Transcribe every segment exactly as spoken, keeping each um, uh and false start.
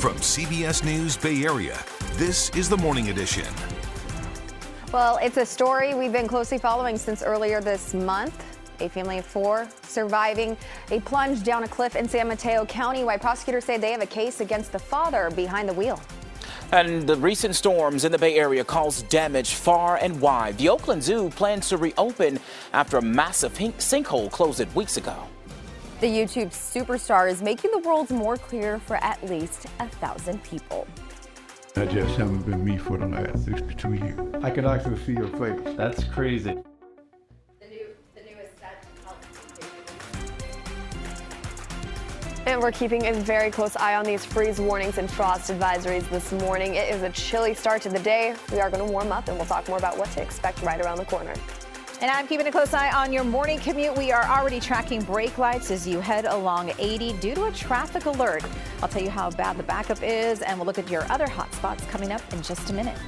From C B S News Bay Area, this is the Morning Edition. Well, it's a story we've been closely following since earlier this month. A family of four surviving a plunge down a cliff in San Mateo County. Why prosecutors say they have a case against the father behind the wheel. And the recent storms in the Bay Area caused damage far and wide. The Oakland Zoo plans to reopen after a massive sinkhole closed it weeks ago. The YouTube superstar is making the world more clear for at least a thousand people. I just haven't been me for the last sixty-two years. I can actually see your face. That's crazy. The new, the newest set And we're keeping a very close eye on these freeze warnings and frost advisories this morning. It is a chilly start to the day. We are going to warm up, and we'll talk more about what to expect right around the corner. And I'm keeping a close eye on your morning commute. We are already tracking brake lights as you head along eighty due to a traffic alert. I'll tell you how bad the backup is, and we'll look at your other hot spots coming up in just a minute.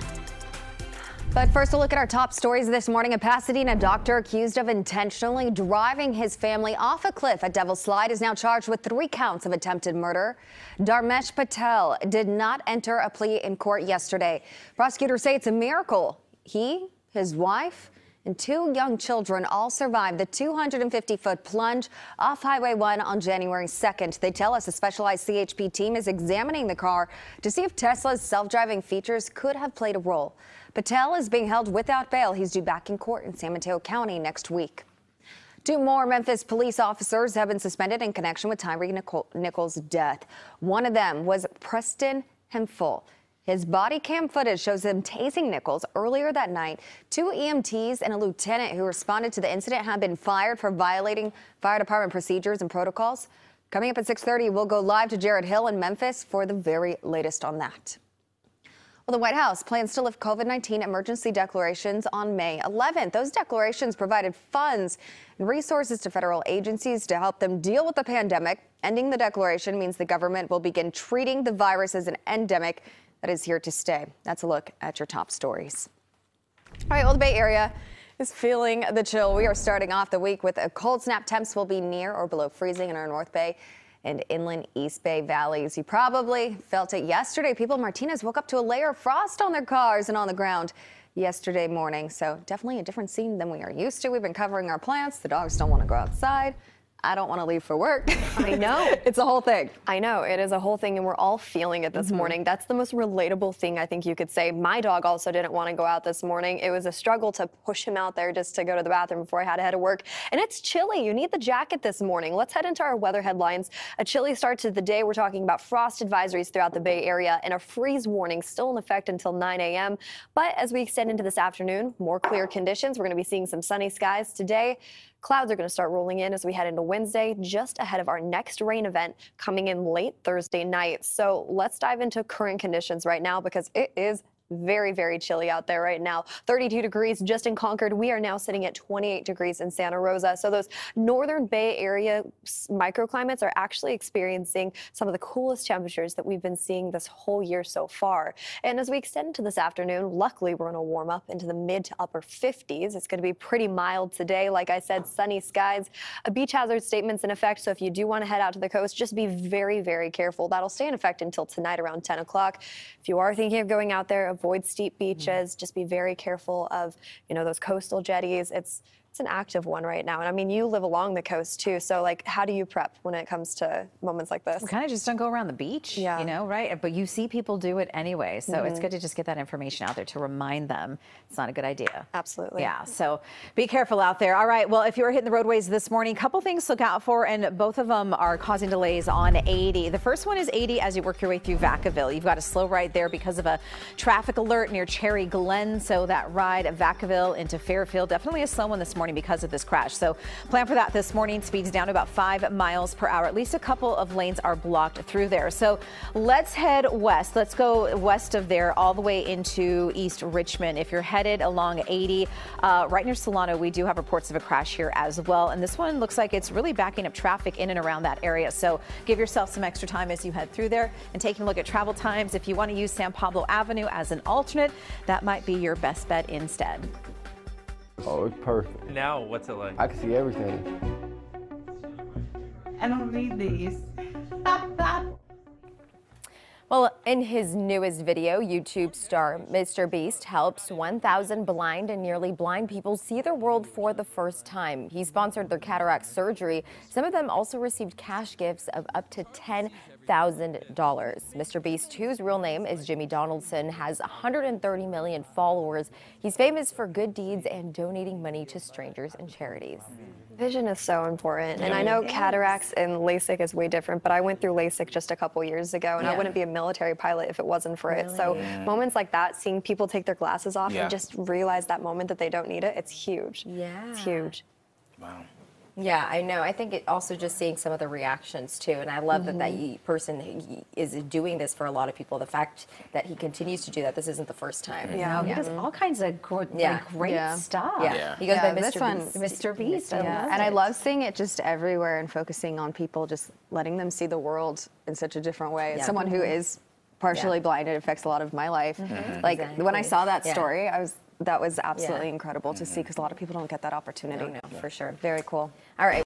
But first, a look at our top stories this morning. A Pasadena doctor accused of intentionally driving his family off a cliff at Devil's Slide is now charged with three counts of attempted murder. Dharmesh Patel did not enter a plea in court yesterday. Prosecutors say it's a miracle. He, his wife, and two young children all survived the two hundred fifty foot plunge off Highway one on January second. They tell us a specialized C H P team is examining the car to see if Tesla's self-driving features could have played a role. Patel is being held without bail. He's due back in court in San Mateo County next week. Two more Memphis police officers have been suspended in connection with Tyre Nichols' death. One of them was Preston Hemphill. His body cam footage shows him tasing Nichols earlier that night. Two E M Ts and a lieutenant who responded to the incident have been fired for violating fire department procedures and protocols. Coming up at six thirty, we'll go live to Jared Hill in Memphis for the very latest on that. Well, the White House plans to lift COVID nineteen emergency declarations on May eleventh. Those declarations provided funds and resources to federal agencies to help them deal with the pandemic. Ending the declaration means the government will begin treating the virus as an endemic that is here to stay. That's a look at your top stories. All right, well, the Bay Area is feeling the chill. We are starting off the week with a cold snap. Temps will be near or below freezing in our North Bay and inland East Bay valleys. You probably felt it yesterday. People in Martinez woke up to a layer of frost on their cars and on the ground yesterday morning. So definitely a different scene than we are used to. We've been covering our plants. The dogs don't want to go outside. I don't want to leave for work. I know. It's a whole thing. I know. It is a whole thing, and we're all feeling it this mm-hmm. morning. That's the most relatable thing I think you could say. My dog also didn't want to go out this morning. It was a struggle to push him out there just to go to the bathroom before I had to head to work. And it's chilly. You need the jacket this morning. Let's head into our weather headlines. A chilly start to the day. We're talking about frost advisories throughout the Bay Area and a freeze warning still in effect until nine a m But as we extend into this afternoon, more clear conditions. We're going to be seeing some sunny skies today. Clouds are going to start rolling in as we head into Wednesday, just ahead of our next rain event coming in late Thursday night. So let's dive into current conditions right now because it is very, very chilly out there right now. thirty-two degrees just in Concord. We are now sitting at twenty-eight degrees in Santa Rosa. So those northern Bay Area microclimates are actually experiencing some of the coolest temperatures that we've been seeing this whole year so far. And as we extend into this afternoon, luckily we're going to warm up into the mid to upper fifties. It's going to be pretty mild today. Like I said, sunny skies. A beach hazard statement's in effect. So if you do want to head out to the coast, just be very, very careful. That'll stay in effect until tonight around ten o'clock. If you are thinking of going out there, avoid steep beaches. Just be very careful of, you know, those coastal jetties. It's it's an active one right now. And I mean, you live along the coast too. So like, how do you prep when it comes to moments like this? We kind of just don't go around the beach, yeah. you know, right? But you see people do it anyway. So mm-hmm. it's good to just get that information out there to remind them it's not a good idea. Absolutely. Yeah. So be careful out there. All right. Well, if you were hitting the roadways this morning, a couple things to look out for, and both of them are causing delays on eighty. The first one is eighty as you work your way through Vacaville. You've got a slow ride there because of a traffic alert near Cherry Glen. So that ride at Vacaville into Fairfield, definitely a slow one this morning because of this crash. So plan for that this morning. Speeds down to about five miles per hour. At least a couple of lanes are blocked through there. So let's head west. Let's go west of there all the way into East Richmond. If you're headed along eighty, uh, right near Solano, we do have reports of a crash here as well. And this one looks like it's really backing up traffic in and around that area. So give yourself some extra time as you head through there. And taking a look at travel times, if you want to use San Pablo Avenue as an alternate, that might be your best bet instead. Oh, it's perfect. Now, what's it like? I can see everything. I don't need these. Well, in his newest video, YouTube star Mister Beast helps one thousand blind and nearly blind people see their world for the first time. He sponsored their cataract surgery. Some of them also received cash gifts of up to ten thousand dollars. Mister Beast, whose real name is Jimmy Donaldson, has one hundred thirty million followers. He's famous for good deeds and donating money to strangers and charities. Vision is so important, and I know cataracts and LASIK is way different, but I went through LASIK just a couple years ago, and Yeah. I wouldn't be a military pilot if it wasn't for it. So moments like that, seeing people take their glasses off Yeah. and just realize that moment that they don't need it, it's huge. Yeah. It's huge. Wow. Yeah, I know. I think it also just seeing some of the reactions too, and I love that that y- person he is doing this for a lot of people. The fact that he continues to do that, this isn't the first time. Yeah. He does all kinds of good, Yeah. like, great Yeah. stuff. Yeah, Yeah. he goes Yeah, by this Mister one- Beast. Mister Beast. I Yeah, love and I it. love seeing it just everywhere and focusing on people, just letting them see the world in such a different way. As Yeah. someone who is partially Yeah. blind, it affects a lot of my life. Like when I Exactly. saw that Yeah. story, I was that was absolutely Yeah. incredible to see because a lot of people don't get that opportunity. No, no, for sure. Very cool. All right.